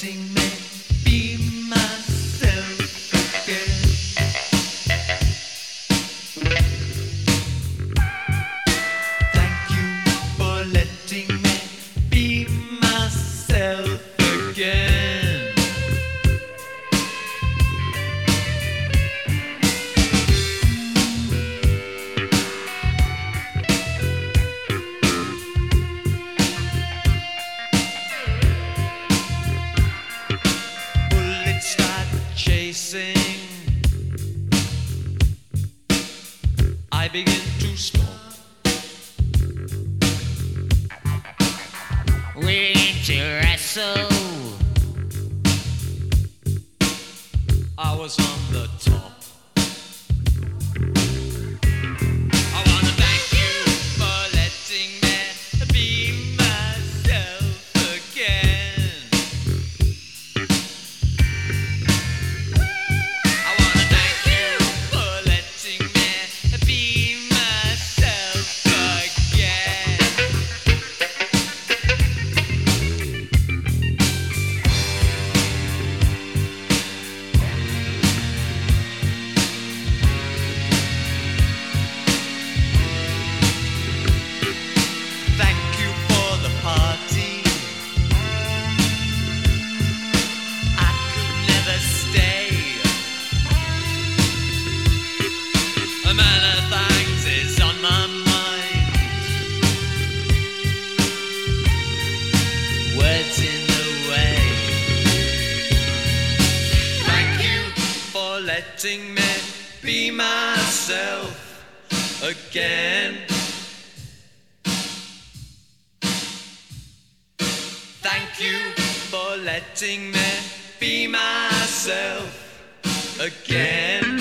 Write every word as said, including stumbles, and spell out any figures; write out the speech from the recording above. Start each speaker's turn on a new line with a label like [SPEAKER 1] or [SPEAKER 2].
[SPEAKER 1] letting me be myself again. Thank you for letting me be myself again. Bullets start chasing, I begin to smoke.
[SPEAKER 2] We need to wrestle.
[SPEAKER 1] I was on the top. I wanna thank you for letting me be myself again. I wanna thank you for letting me be myself again. Thank you for the party. I could never stay. A man of thanks is on my mind. Words in the way. Thank you for letting me be myself again. Thank you for letting me be myself again.